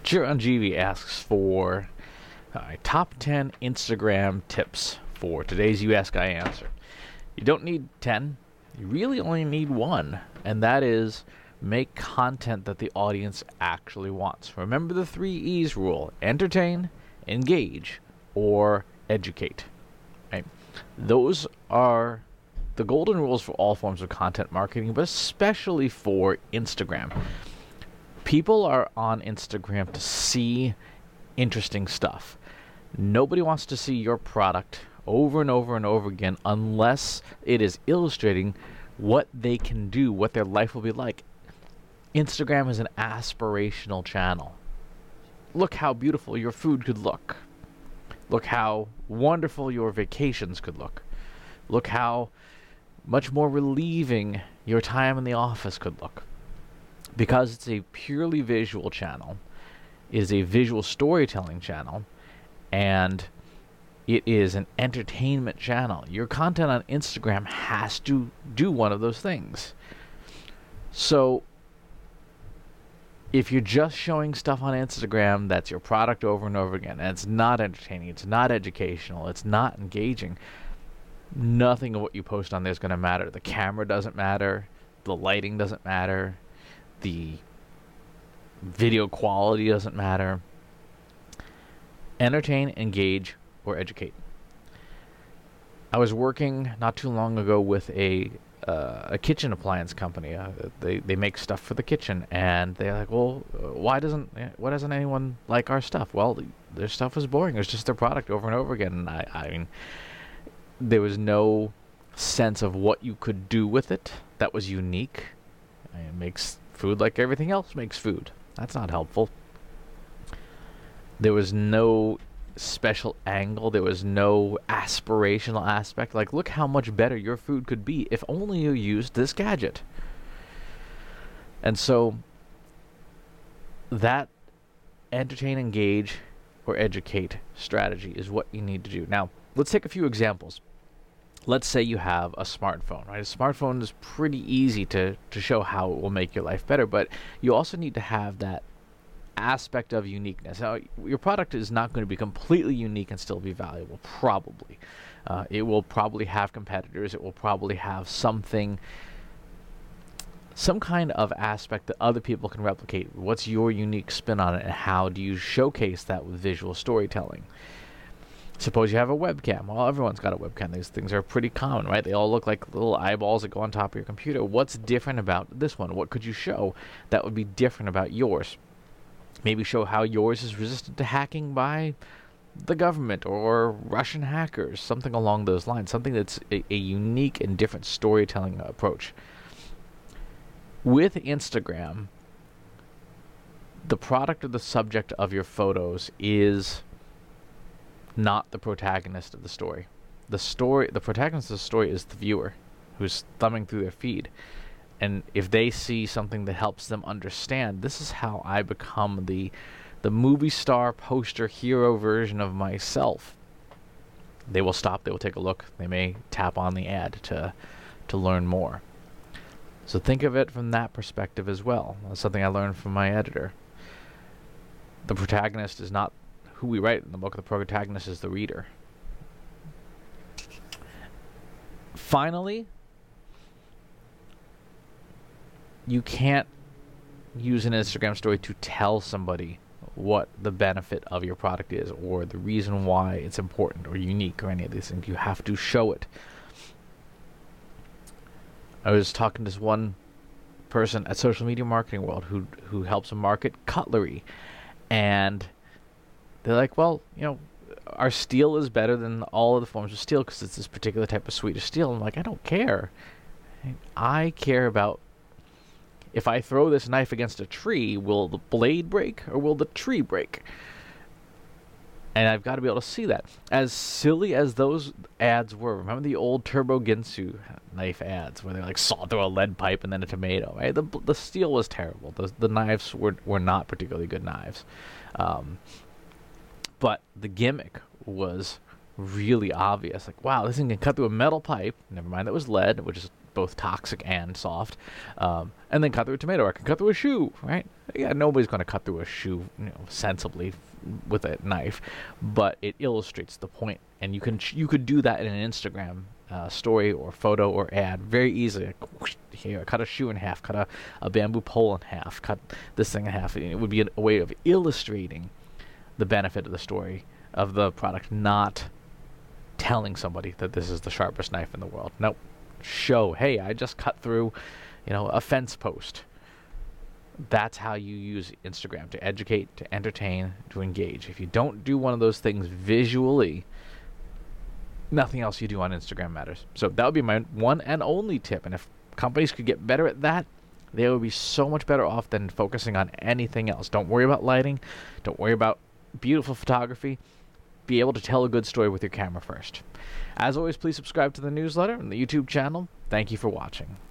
Chiranjeevi asks for top 10 Instagram tips for today's You Ask, I Answer. You don't need 10. You really only need one, and that is make content that the audience actually wants. Remember the 3 E's rule: entertain, engage, or educate. Right? Those are the golden rules for all forms of content marketing, but especially for Instagram. People are on Instagram to see interesting stuff. Nobody wants to see your product over and over and over again unless it is illustrating what they can do, what their life will be like. Instagram is an aspirational channel. Look how beautiful your food could look. Look how wonderful your vacations could look. Look how much more relieving your time in the office could look. Because it's a purely visual channel, it is a visual storytelling channel, and it is an entertainment channel. Your content on Instagram has to do one of those things. So if you're just showing stuff on Instagram that's your product over and over again, and it's not entertaining, it's not educational, it's not engaging, nothing of what you post on there is going to matter. The camera doesn't matter, the lighting doesn't matter, the video quality doesn't matter. Entertain, engage, or educate. I was working not too long ago with a kitchen appliance company. They make stuff for the kitchen, and they're like, well, why doesn't anyone like our stuff? Well, their stuff was boring. It was just their product over and over again. And I mean, there was no sense of what you could do with it that was unique. It makes food like everything else makes food. That's not helpful. There was no special angle. There was no aspirational aspect. Like, look how much better your food could be if only you used this gadget. And so that entertain, engage, or educate strategy is what you need to do. Now, let's take a few examples. Let's say you have a smartphone, right? A smartphone is pretty easy to show how it will make your life better, but you also need to have that aspect of uniqueness. Now, your product is not going to be completely unique and still be valuable, probably. It will probably have competitors. It will probably have some kind of aspect that other people can replicate. What's your unique spin on it, and how do you showcase that with visual storytelling? Suppose you have a webcam. Well, everyone's got a webcam. These things are pretty common, right? They all look like little eyeballs that go on top of your computer. What's different about this one? What could you show that would be different about yours? Maybe show how yours is resistant to hacking by the government or Russian hackers, something along those lines, something that's a unique and different storytelling approach. With Instagram, the product or the subject of your photos is not the protagonist of the story. The protagonist of the story is the viewer who's thumbing through their feed. And if they see something that helps them understand, this is how I become the movie star poster hero version of myself, they will stop, they will take a look, they may tap on the ad to learn more. So think of it from that perspective as well. That's something I learned from my editor. The protagonist is not who we write in the book. The protagonist is the reader. Finally, you can't use an Instagram story to tell somebody what the benefit of your product is, or the reason why it's important or unique, or any of these things. You have to show it. I was talking to this one person at Social Media Marketing World who helps market cutlery, and they're like, well, our steel is better than all of the forms of steel because it's this particular type of Swedish steel. I'm like, I don't care. I care about, if I throw this knife against a tree, will the blade break or will the tree break? And I've got to be able to see that. As silly as those ads were, remember the old Turbo Ginsu knife ads where they like saw through a lead pipe and then a tomato, right? The steel was terrible. The knives were not particularly good knives. But the gimmick was really obvious. Like, wow, this thing can cut through a metal pipe. Never mind, that was lead, which is both toxic and soft, and then cut through a tomato. I can cut through a shoe, right? Yeah, nobody's going to cut through a shoe, sensibly with a knife, but it illustrates the point, and you could do that in an Instagram story or photo or ad very easily. Here, cut a shoe in half, cut a bamboo pole in half, cut this thing in half. It would be a way of illustrating the benefit of the story of the product, not telling somebody that this is the sharpest knife in the world. Nope. Show, hey, I just cut through, a fence post. That's how you use Instagram, to educate, to entertain, to engage. If you don't do one of those things visually, nothing else you do on Instagram matters. So that would be my one and only tip. And if companies could get better at that, they would be so much better off than focusing on anything else. Don't worry about lighting. Don't worry about beautiful photography. Be able to tell a good story with your camera first. As always, please subscribe to the newsletter and the YouTube channel. Thank you for watching.